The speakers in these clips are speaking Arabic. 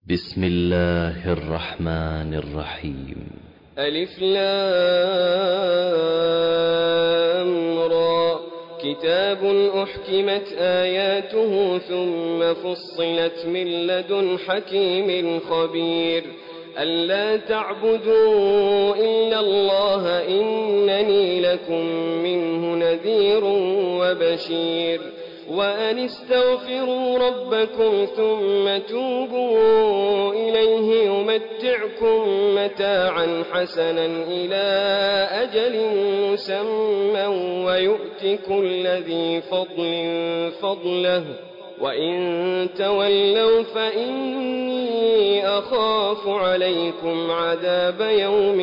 بسم الله الرحمن الرحيم. ألف لام را كتاب أحكمت آياته ثم فصلت من لدن حكيم خبير ألا تعبدوا إلا الله إنني لكم منه نذير وبشير وأن استغفروا ربكم ثم توبوا إليه يمتعكم متاعا حسنا إلى أجل مسمى ويؤت كل ذي فضل فضله وإن تولوا فإني أخاف عليكم عذاب يوم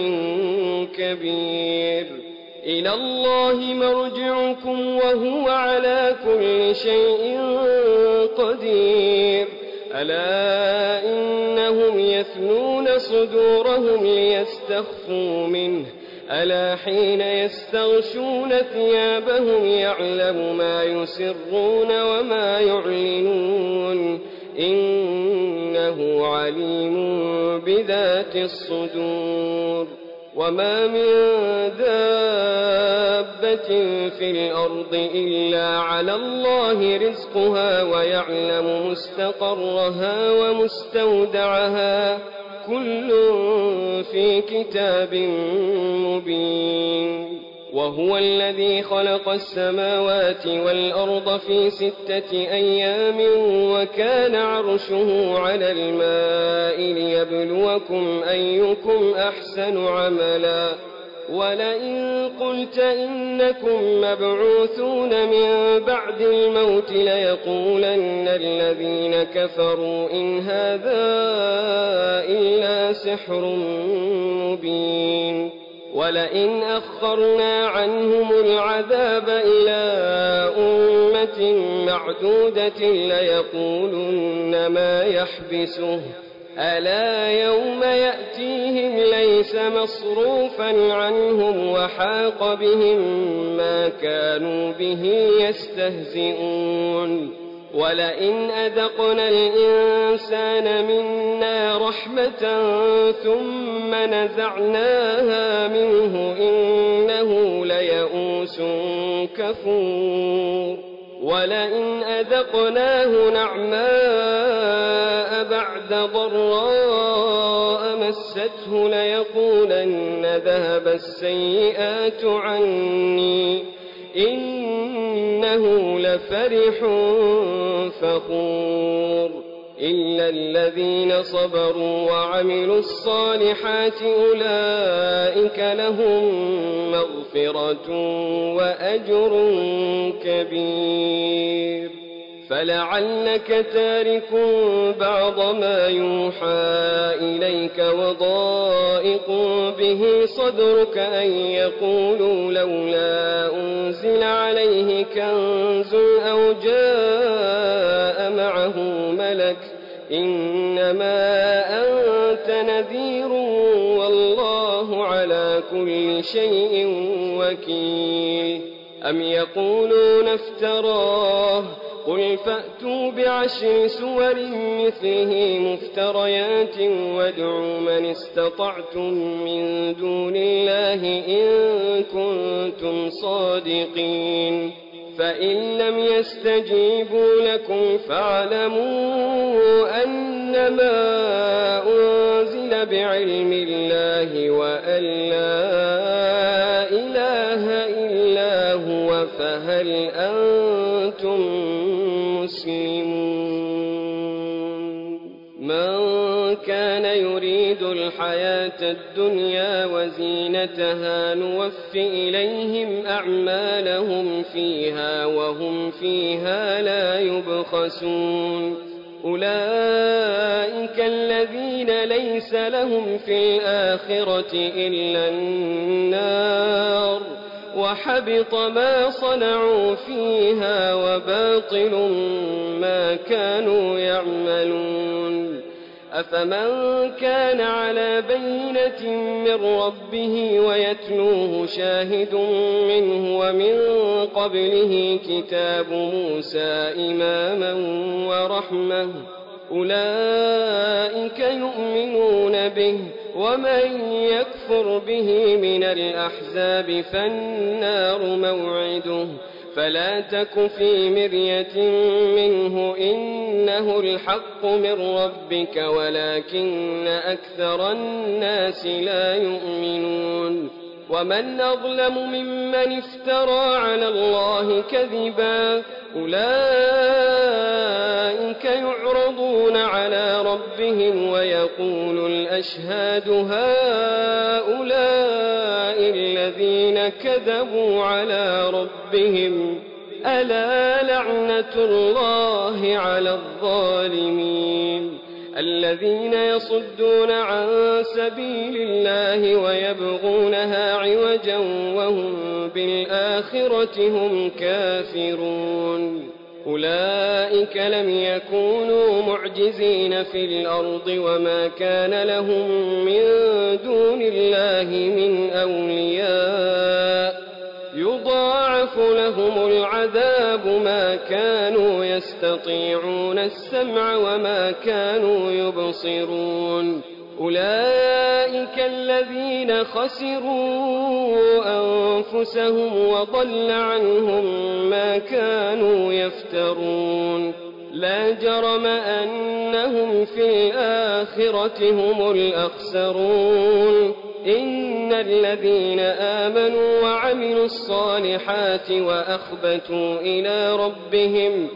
كبير إلى الله مرجعكم وهو على كل شيء قدير ألا إنهم يثنون صدورهم ليستخفوا منه ألا حين يستغشون ثيابهم يعلم ما يسرون وما يعلنون إنه عليم بذات الصدور وما من دابة في الأرض إلا على الله رزقها ويعلم مستقرها ومستودعها كل في كتاب مبين وهو الذي خلق السماوات والأرض في 6 أيام وكان عرشه على الماء ليبلوكم أيكم أحسن عملا ولئن قلت إنكم مبعوثون من بعد الموت ليقولن الذين كفروا إن هذا إلا سحر مبين ولئن أخرنا عنهم العذاب إلى أمة معدودة ليقولن ما يحبسه ألا يوم يأتيهم ليس مصروفا عنهم وحاق بهم ما كانوا به يستهزئون ولئن أذقنا الإنسان منا رحمة ثم نزعناها منه إنه ليئوس كفور ولئن أذقناه نعماء بعد ضراء مسته ليقولن ذهب السيئات عني إنه لفرح فخور إلا الذين صبروا وعملوا الصالحات أولئك لهم مغفرة وأجر كبير فلعلك تارك بعض ما يوحى إليك وضائق به صدرك أن يقولوا لولا أنزل عليه كنز أو جاء معه ملك إنما أنت نذير والله على كل شيء وكيل أم يقولون افتراه قل فأتوا ب10 سور مثله مفتريات وادعوا من استطعتم من دون الله إن كنتم صادقين فإن لم يستجيبوا لكم فاعلموا أنما أنزل بعلم الله وأن لا إله إلا هو فهل أنتم مسلمون من كان يريد الحياة الدنيا وزينتها نوف إليهم أعمالهم فيها وهم فيها لا يبخسون أولئك الذين ليس لهم في الآخرة إلا النار وحبط ما صنعوا فيها وباطل ما كانوا يعملون أفمن كان على بينة من ربه ويتلوه شاهد منه ومن قبله كتاب موسى إماما ورحمة أولئك أولئك يؤمنون به ومن يكفر به من الأحزاب فالنار موعده فلا تك في مرية منه إنه الحق من ربك ولكن أكثر الناس لا يؤمنون ومن أظلم ممن افترى على الله كذبا أولئك يعرضون على ربهم ويقول الأشهاد هؤلاء الذين كذبوا على ربهم ألا لعنة الله على الظالمين الذين يصدون عن سبيل الله ويبغونها عوجا وهم بالآخرة هم كافرون أولئك لم يكونوا معجزين في الأرض وما كان لهم من دون الله من أولياء يضاعف لهم العذاب ما كانوا يستطيعون السمع وما كانوا يبصرون أولئك الذين خسروا أنفسهم وضل عنهم ما كانوا يفترون لا جرم أنهم في الآخرة هم الأخسرون إن الذين آمنوا وعملوا الصالحات وأخبتوا إلى ربهم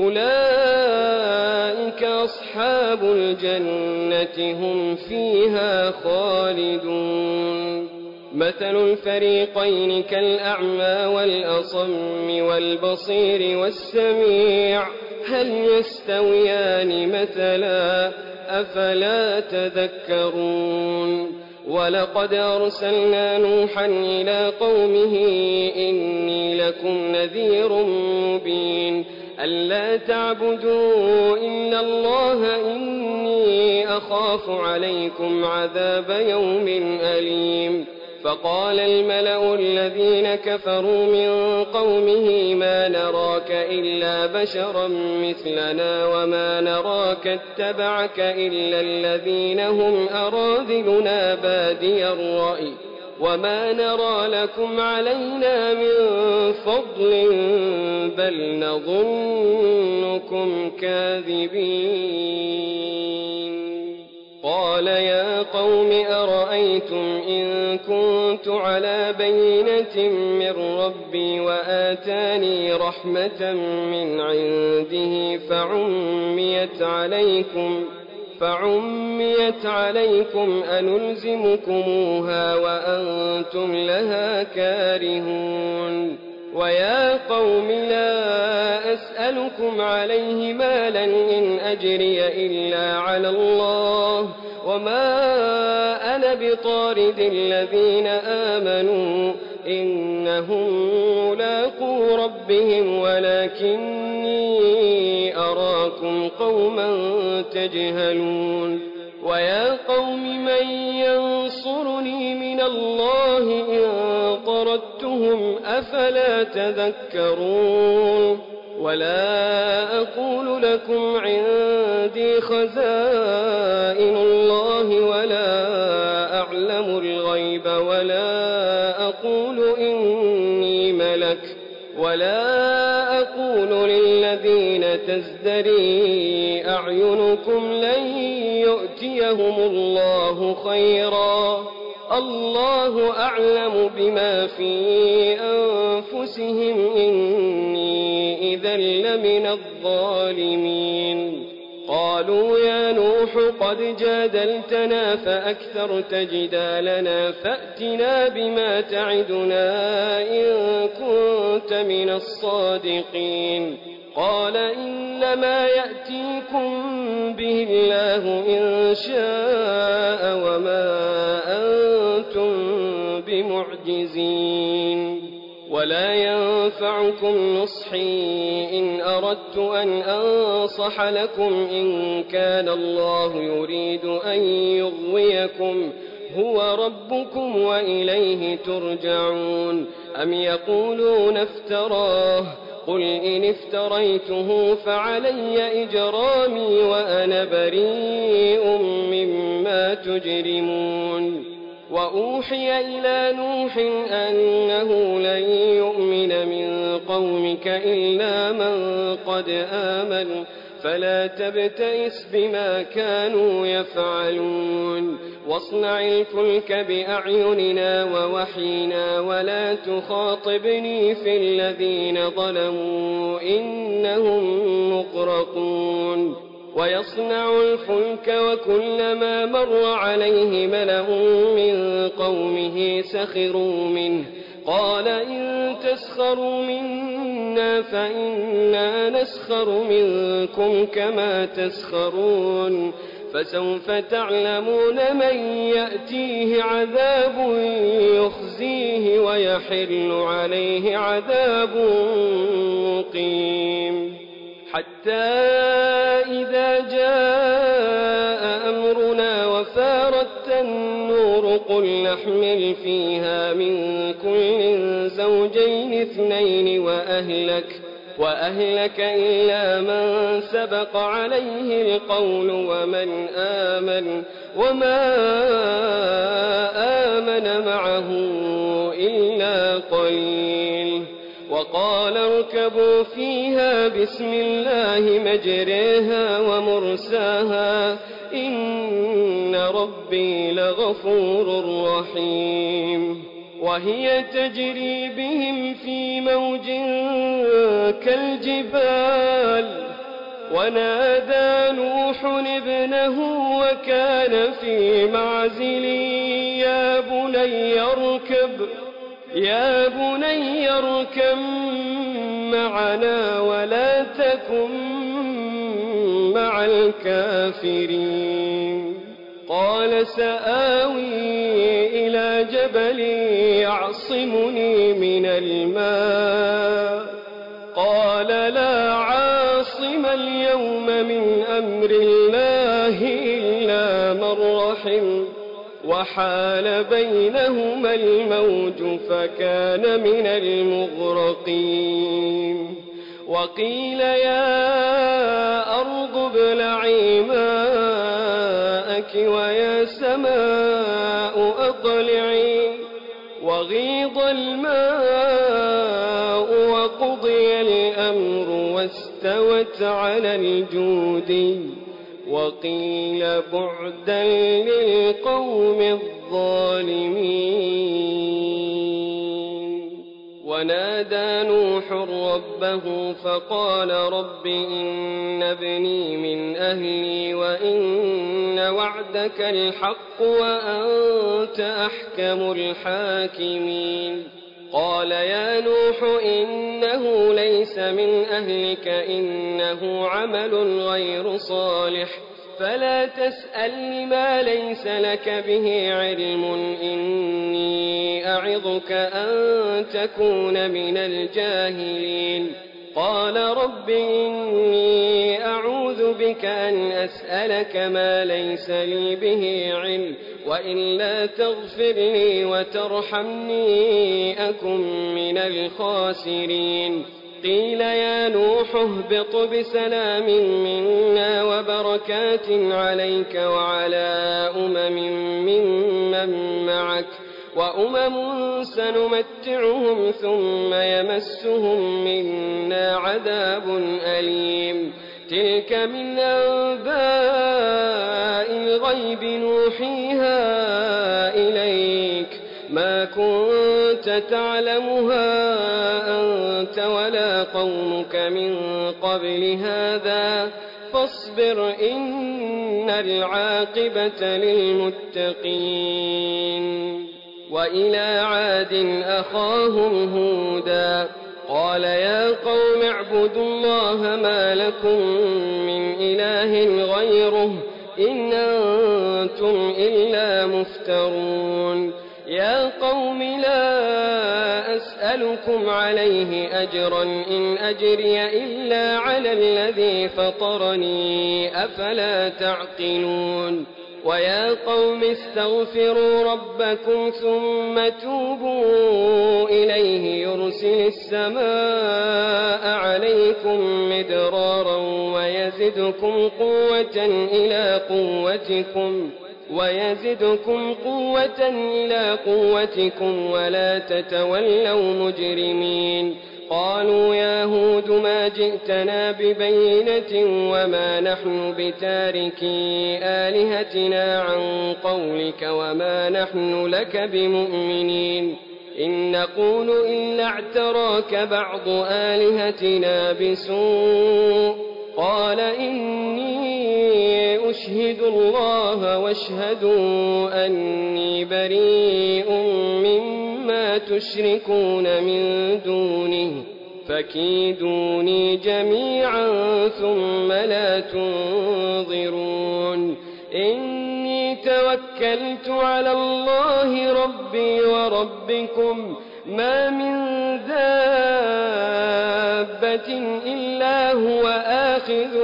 أولئك أصحاب الجنة هم فيها خالدون مثل الفريقين كالأعمى والأصم والبصير والسميع هل يستويان مثلا أفلا تذكرون ولقد أرسلنا نوحا إلى قومه إني لكم نذير مبين ألا تعبدوا إلا الله إني أخاف عليكم عذاب يوم أليم فقال الملأ الذين كفروا من قومه ما نراك إلا بشرا مثلنا وما نراك اتبعك إلا الذين هم أراذلنا بادي الرأي وما نرى لكم علينا من فضل بل نظنكم كاذبين قال يا قوم أرأيتم إن كنت على بينة من ربي وآتاني رحمة من عنده فعميت عليكم أنلزمكموها وأنتم لها كارهون ويا قوم لا أسألكم عليه مالا إن أجري إلا على الله وما أنا بطارد الذين آمنوا إنهم ملاقو ربهم ولكني أراكم قوما تجهلون ويا قوم من ينصرني من الله إن طردتهم أفلا تذكرون ولا أقول لكم عندي خزائن الله ولا أعلم الغيب ولا أقول إني ملك ولا أقول للذين تزدري أعينكم لن يؤتيهم الله خيرا الله أعلم بما في أنفسهم إني إذا لمن الظالمين قالوا يا نوح قد جادلتنا فأكثرت جدالنا فأتنا بما تعدنا إن كنت من الصادقين قال إنما يأتيكم به الله إن شاء وما أنتم بمعجزين ولا ينفعكم نصحي إن أردت أن أنصح لكم إن كان الله يريد أن يغويكم هو ربكم وإليه ترجعون أم يقولون افتراه قل إن افتريته فعلي إجرامي وأنا بريء تجرمون وأوحي إلى نوح أنه لن يؤمن من قومك إلا من قد آمن فلا تبتئس بما كانوا يفعلون واصنع الفلك بأعيننا ووحينا ولا تخاطبني في الذين ظلموا إنهم مغرقون ويصنع الفلك وكلما مر عليه ملأ من قومه سخروا منه قال إن تسخروا منا فإنا نسخر منكم كما تسخرون فسوف تعلمون من يأتيه عذاب يخزيه ويحل عليه عذاب مقيم حتى إذا جاء أمرنا وفارت النور قل نحمل فيها من كل زوجين اثنين وأهلك إلا من سبق عليه القول ومن آمن وما آمن معه إلا قليل وقال اركبوا فيها بسم الله مجريها ومرساها إن ربي لغفور رحيم وهي تجري بهم في موج كالجبال ونادى نوح ابنه وكان في معزل يا بني اركب معنا ولا تكن مع الكافرين قال سآوي إلى جبل يعصمني من الماء قال لا عاصم اليوم من أمر الله إلا من رحم وحال بينهما الموج فكان من المغرقين وقيل يا أرض ابلعي ماءك ويا سماء أقلعي وغيض الماء وقضي الأمر واستوت على الجود وقيل بعدا للقوم الظالمين ونادى نوح ربه فقال رب إن ابني من أهلي وإن وعدك الحق وأنت أحكم الحاكمين قال يا نوح إنه ليس من أهلك إنه عمل غير صالح فلا تسأل ما ليس لك به علم إني أعظك أن تكون من الجاهلين قال رب إني أعوذ بك أن أسألك ما ليس لي به علم وإلا تغفر لي وترحمني أكن من الخاسرين قيل يا نوح اهبط بسلام منا وبركات عليك وعلى ممن معك وأمم سنمتعهم ثم يمسهم منا عذاب أليم تلك من أنباء الغيب نوحيها إليك ما كنت تعلمها أنت ولا قومك من قبل هذا فاصبر إن العاقبة للمتقين وإلى عاد أخاهم هودا قال يا قوم اعبدوا الله ما لكم من إله غيره إن أنتم إلا مفترون يا قوم لا أسألكم عليه أجرا إن أجري إلا على الذي فطرني أفلا تعقلون ويا قوم استغفروا ربكم ثم توبوا إليه يرسل السماء عليكم مدرارا ويزدكم قوة إلى قوتكم ويزدكم قوة إلى قوتكم ولا تتولوا مجرمين. قالوا يا هود ما جئتنا ببينة وما نحن بتاركي آلهتنا عن قولك وما نحن لك بمؤمنين، إن نقول إلا اعتراك بعض آلهتنا بسوء. قال إني أشهد الله واشهدوا أني بريء مما تشركون من دونه فكيدوني جميعا ثم لا تنظرون. إني توكلت على الله ربي وربكم ما من دابة إلا هو آخذ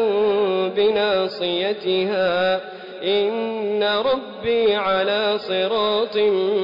بناصيتها إن ربي على صراط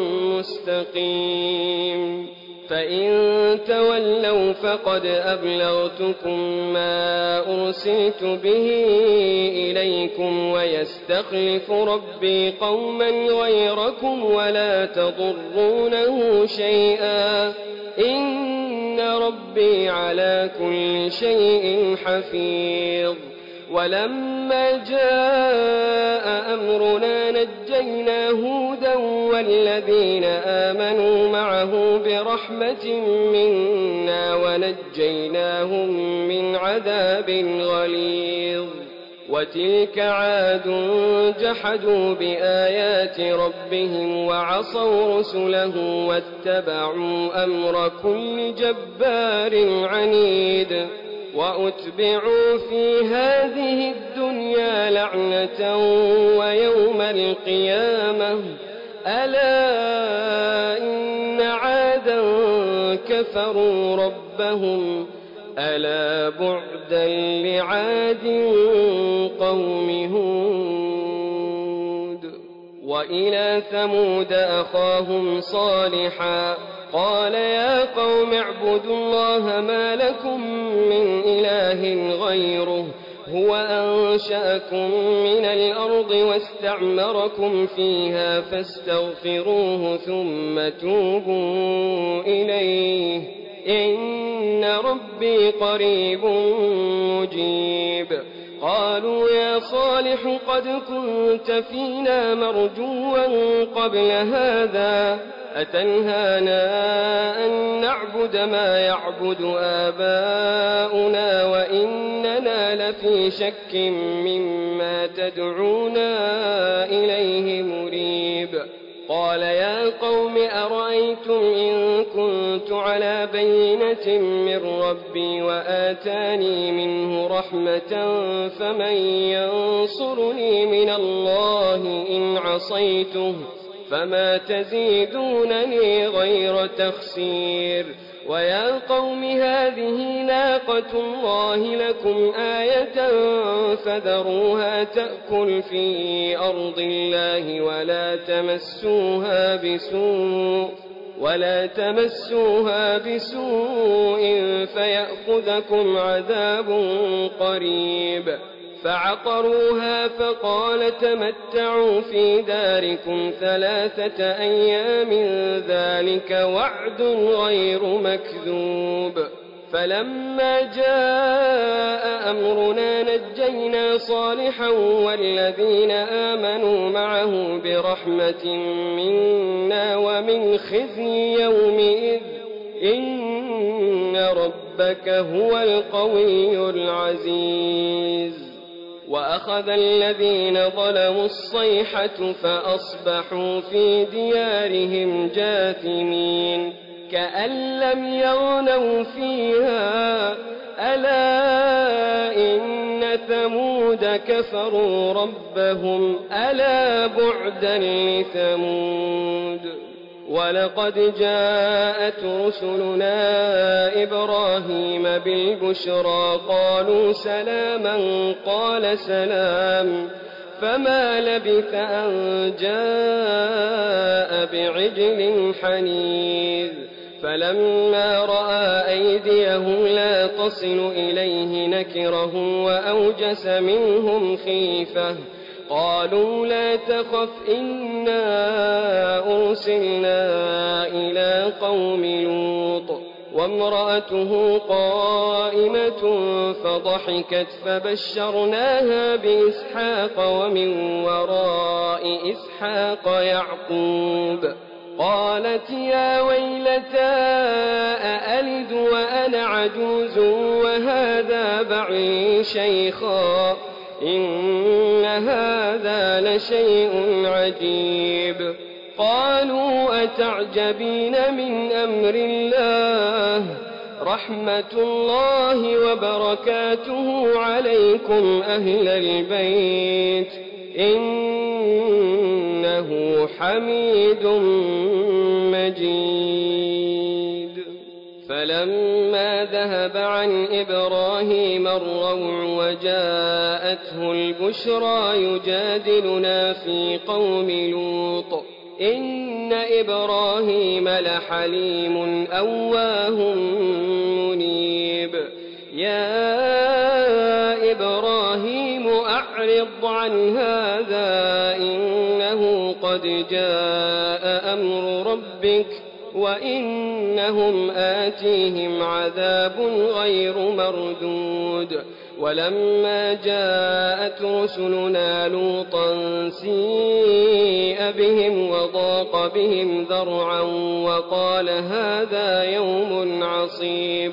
مستقيم. فإن تولوا فقد أبلغتكم ما أرسلت به إليكم ويستخلف ربي قوما غيركم ولا تضرونه شيئا إن ربي على كل شيء حفيظ. ولما جاء أمرنا نجينا هودا والذين آمنوا معه برحمة منا ونجيناهم من عذاب غليظ. وتلك عاد جحدوا بآيات ربهم وعصوا رسله واتبعوا أمر كل جبار عنيد. وأتبعوا في هذه الدنيا لعنة ويوم القيامة ألا إن عادا كفروا ربهم ألا بعدا لعاد قوم هود. وإلى ثمود أخاهم صالحا قال يا قوم اعبدوا الله ما لكم من إله غيره هو أنشأكم من الأرض واستعمركم فيها فاستغفروه ثم توبوا إليه إن ربي قريب مجيب. قالوا يا صالح قد كنت فينا مرجوا قبل هذا أتنهانا أن نعبد ما يعبد آباؤنا وإننا لفي شك مما تدعونا إليه مريب. قال يا قوم أرأيتم إن كنت على بينة من ربي وآتاني منه رحمة فمن ينصرني من الله إن عصيته فما تزيدونني غير تخسير. ويا قوم هذه ناقة الله لكم آية فذروها تأكل في أرض الله ولا تمسوها بسوء فيأخذكم عذاب قريب. فعقروها فقال تمتعوا في داركم 3 أيام ذلك وعد غير مكذوب. فلما جاء أمرنا نجينا صالحا والذين آمنوا معه برحمة منا ومن خزي يومئذ إن ربك هو القوي العزيز. وأخذ الذين ظلموا الصيحة فأصبحوا في ديارهم جاثمين كأن لم يغنوا فيها ألا إن ثمود كفروا ربهم ألا بعدا لثمود. ولقد جاءت رسلنا إبراهيم بالبشرى قالوا سلاما قال سلام فما لبث أن جاء بعجل حنيذ. فلما رأى أيديهم لا تصل إليه نكرهم وأوجس منهم خيفة قالوا لا تخف إنا أرسلنا إلى قوم لوط وامرأته قائمة فضحكت فبشرناها بإسحاق ومن وراء إسحاق يعقوب قالت يا ويلتى أألد وأنا عجوز وهذا بعلي شيخا إن هذا لشيء عجيب قالوا أتعجبين من أمر الله رحمة الله وبركاته عليكم أهل البيت إنه حميد مجيد فلما ذهب عن إبراهيم الروع وجاءته البشرى يجادلنا في قوم لوط إن إبراهيم لحليم أواه منيب يا إبراهيم أعرض عن هذا إنه قد جاء أمر ربك وإنهم آتيهم عذاب غير مردود ولما جاءت رسلنا لوطا سيء بهم وضاق بهم ذرعا وقال هذا يوم عصيب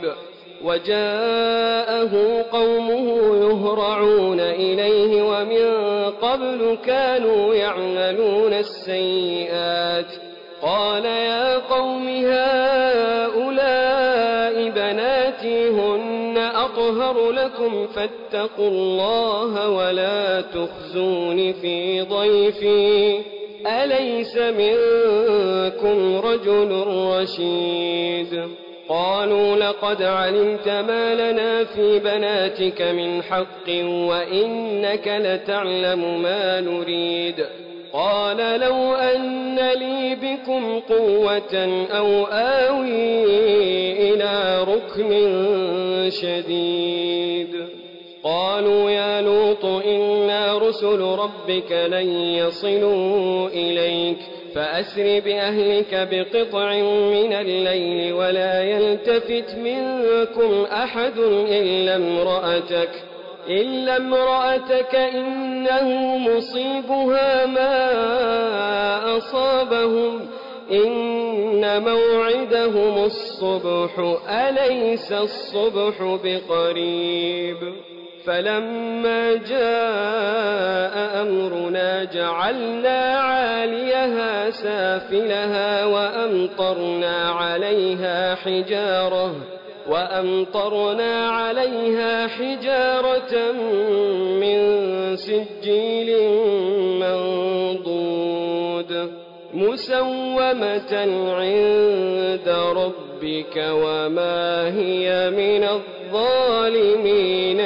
وجاءه قومه يهرعون إليه ومن قبل كانوا يعملون السيئات قال يا قوم هؤلاء بناتي هن أطهر لكم فاتقوا الله ولا تخزون في ضيفي أليس منكم رجل رشيد قالوا لقد علمت ما لنا في بناتك من حق وإنك لتعلم ما نريد قال لو أن لي بكم قوة أو آوي إلى ركن شديد قالوا يا لوط إنا رسل ربك لن يصلوا إليك فأسر بأهلك بقطع من الليل ولا يلتفت منكم أحد إلا امرأتك إنه مصيبها ما أصابهم إن موعدهم الصبح أليس الصبح بقريب فلما جاء أمرنا جعلنا عاليها سافلها وأمطرنا عليها حجارة من سجيل منضود مسومة عند ربك وما هي من الظالمين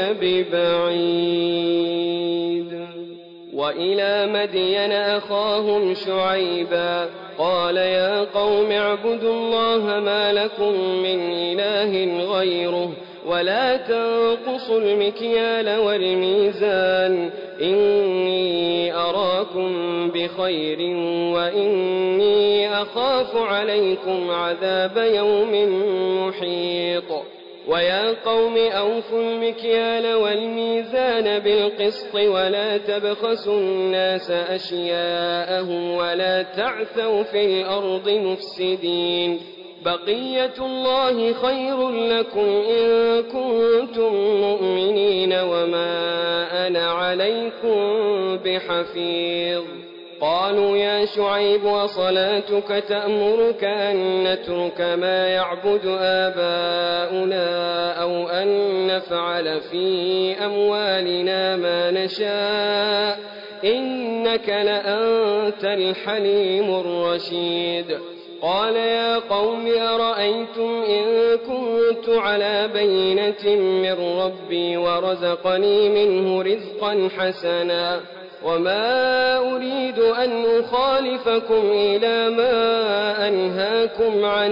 ببعيد وإلى مدين أخاهم شعيبا قال يا قوم اعبدوا الله ما لكم من إله غيره ولا تنقصوا المكيال والميزان إني أراكم بخير وإني أخاف عليكم عذاب يوم محيط ويا قوم أوفوا المكيال والميزان بالقسط ولا تبخسوا الناس أشياءهم ولا تعثوا في الأرض مفسدين بقية الله خير لكم إن كنتم مؤمنين وما أنا عليكم بحفيظ قالوا يا شعيب وصلاتك تأمرك أن نترك ما يعبد آباؤنا أو أن نفعل في أموالنا ما نشاء إنك لأنت الحليم الرشيد قال يا قوم أرأيتم إن كنت على بينة من ربي ورزقني منه رزقا حسنا وما أريد أن أخالفكم إلى ما أنهاكم عنه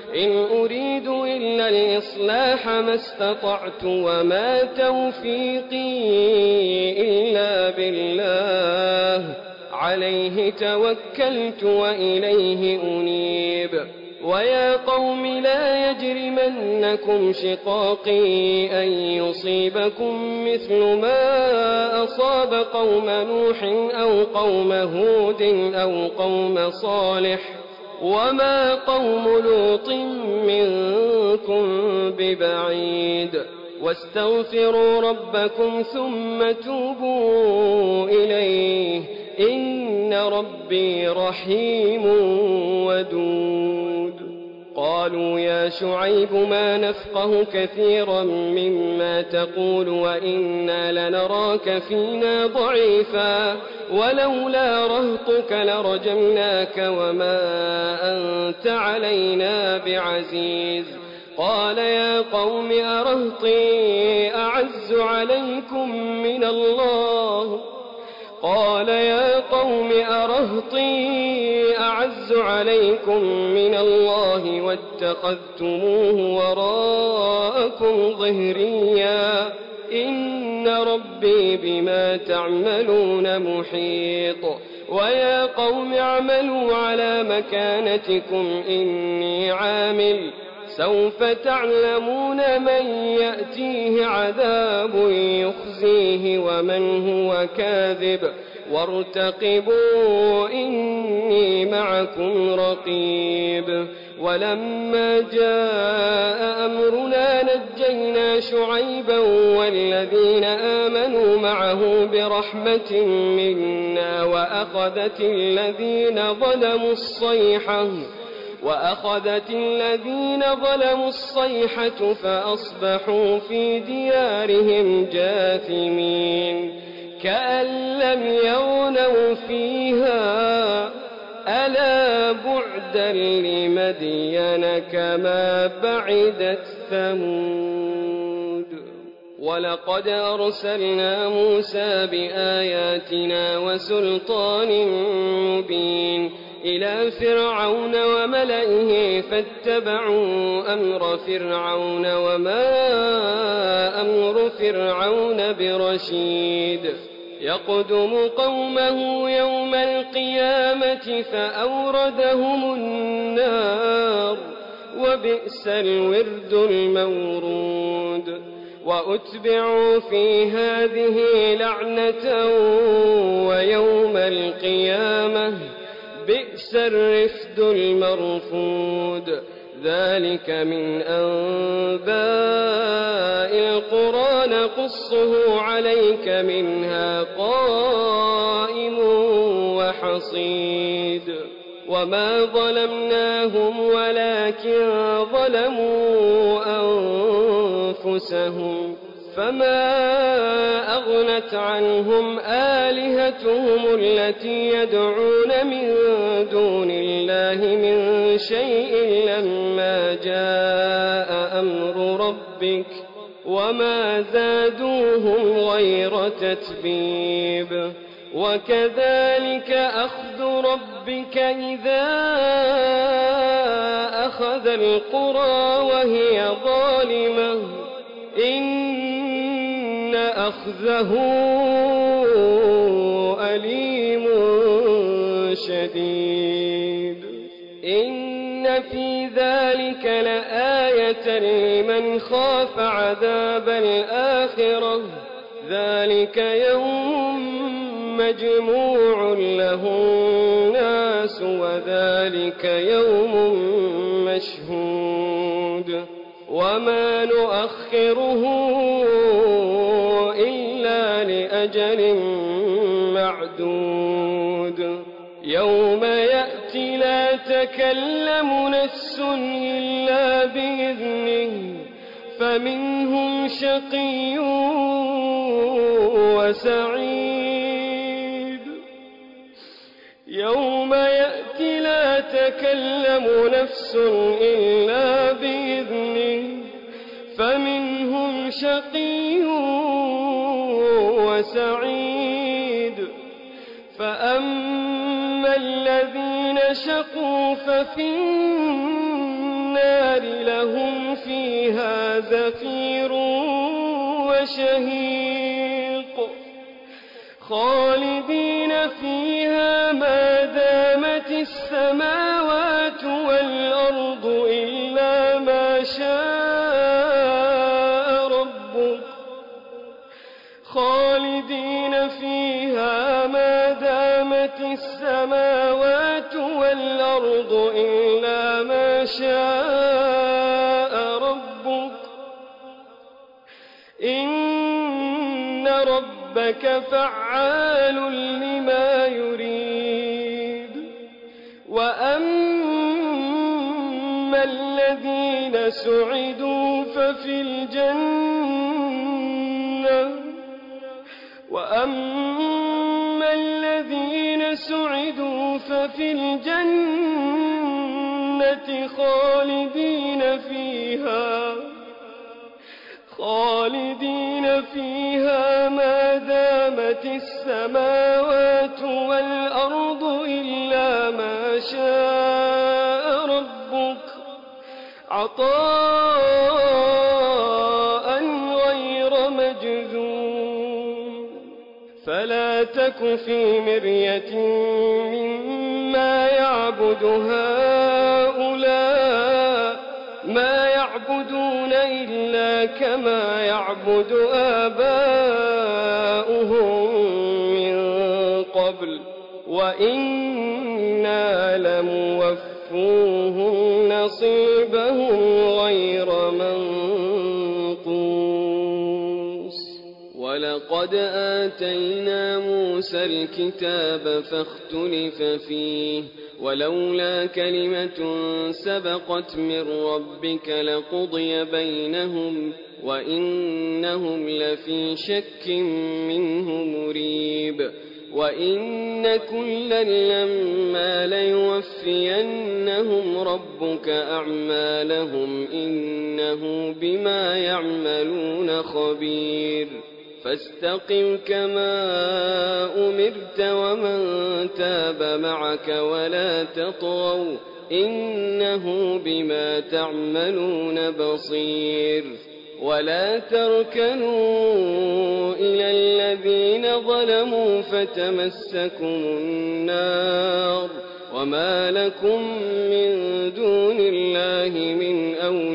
إن أريد إلا الإصلاح ما استطعت وما توفيقي إلا بالله عليه توكلت وإليه أنيب ويا قوم لا يجرمنكم شقاقي أن يصيبكم مثل ما أصاب قوم نوح أو قوم هود أو قوم صالح وما قوم لوط منكم ببعيد واستغفروا ربكم ثم توبوا إليه إن ربي رحيم ودود قالوا يا شعيب ما نفقه كثيرا مما تقول وإنا لنراك فينا ضعيفا ولولا رهطك لرجمناك وما أنت علينا بعزيز قال يا قوم أرهطي أعز عليكم من الله واتخذتموه وراءكم ظهريا إن ربي بما تعملون محيط ويا قوم اعملوا على مكانتكم إني عامل سوف تعلمون من يأتيه عذاب يخزيه ومن هو كاذب وارتقبوا إني معكم رقيب ولما جاء أمرنا نجينا شعيبا والذين آمنوا معه برحمة منا وأخذت الذين ظلموا الصيحة فأصبحوا في ديارهم جاثمين كأن لم يغنوا فيها ألا بعدا لمدين كما بعدت ثمود ولقد أرسلنا موسى بآياتنا وسلطان مبين إلى فرعون وملئه فاتبعوا أمر فرعون وما أمر فرعون برشيد يقدم قومه يوم القيامة فأوردهم النار وبئس الورد المورود وأتبعوا في هذه لعنة ويوم القيامة بئس الرفد المرفود ذلك من أنباء القرى نقصه عليك منها قائم وحصيد وما ظلمناهم ولكن ظلموا أنفسهم فما أغنت عنهم آلهتهم التي يدعون من دون الله من شيء لما جاء أمر ربك وما زادوهم غير تتبيب وكذلك أخذ ربك إذا أخذ القرى وهي ظالمة إن أخذه أليم شديد إن في ذلك لآية لمن خاف عذاب الآخرة ذلك يوم مجموع له الناس وذلك يوم مشهود وما نؤخره إلا لأجل معدود يوم يأتي لا تكلم نفس إلا بإذنه فمنهم شقي وسعيد يوم يأتي لا تكلم نفس إلا بإذنه فمنهم شقي وسعيد فأما الذين شقوا ففي النار لهم فيها زفير وشهيق خالدين فيها ما دامت السماوات والأرض إلا ما شاء ربك خالدين فيها ما دامت السماوات والأرض إلا ما شاء ربك إن ربك فعال لما يريد وأما الذين سعدوا ففي الجنة وأما الذين سعدوا ففي الجنة خالدين فيها ما دامت السماوات والأرض إلا ما شاء ربك عطاء غير مجذوم فلا تك في مرية مما يعبد هؤلاء ما يعبدون إلا كما يعبد آباؤهم من قبل وإنا لموفوهم نصيبهم غير منقوص ولقد آتينا موسى الكتاب فاختلف فيه ولولا كلمة سبقت من ربك لقضي بينهم وإنهم لفي شك منه مريب وإن كلا لما ليوفينهم ربك أعمالهم إنه بما يعملون خبير فاستقم كما أمرت ومن تاب معك ولا تطغوا إنه بما تعملون بصير ولا تركنوا إلى الذين ظلموا فتمسكم النار وما لكم من دون الله من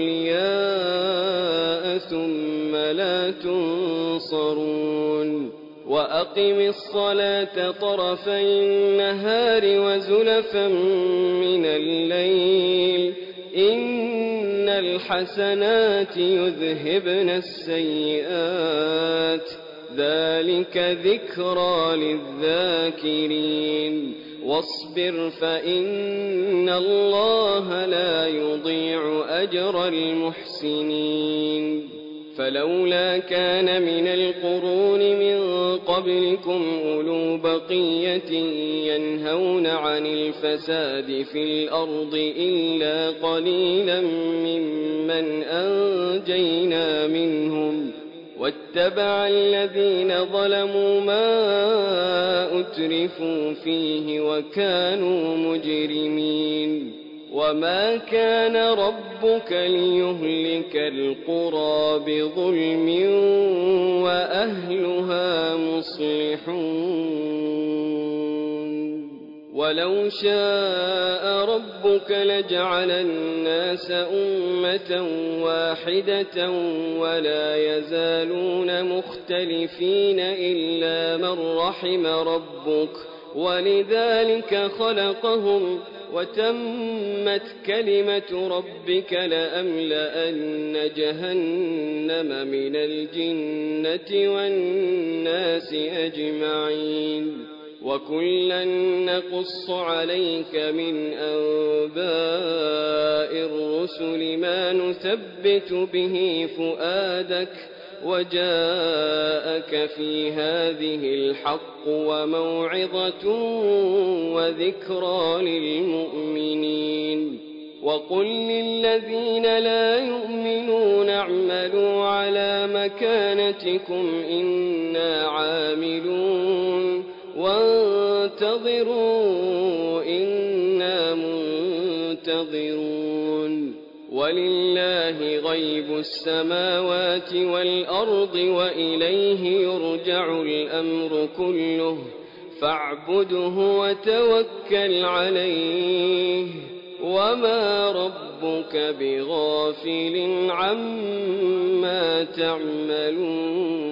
أولياء ثم لا تنصرون وأقم الصلاة طرفي النهار وزلفا من الليل إن الحسنات يذهبن السيئات ذلك ذكرى للذاكرين واصبر فإن الله لا يضيع أجر المحسنين فلولا كان من القرون من قبلكم أولو بقية ينهون عن الفساد في الأرض إلا قليلا ممن أنجينا منهم واتبع الذين ظلموا ما أترفوا فيه وكانوا مجرمين وما كان ربك ليهلك القرى بظلم وأهلها مصلحون ولو شاء ربك لجعل الناس أمة واحدة ولا يزالون مختلفين إلا من رحم ربك ولذلك خلقهم وتمت كلمة ربك لأملأن جهنم من الجنة والناس أجمعين وكلا نقص عليك من أنباء الرسل ما نثبت به فؤادك وجاءك في هذه الحق وموعظة وذكرى للمؤمنين وقل للذين لا يؤمنون اعملوا على مكانتكم إنا عاملون وانتظروا إنا منتظرون ولله غيب السماوات والأرض وإليه يرجع الأمر كله فاعبده وتوكل عليه وما ربك بغافل عما تعملون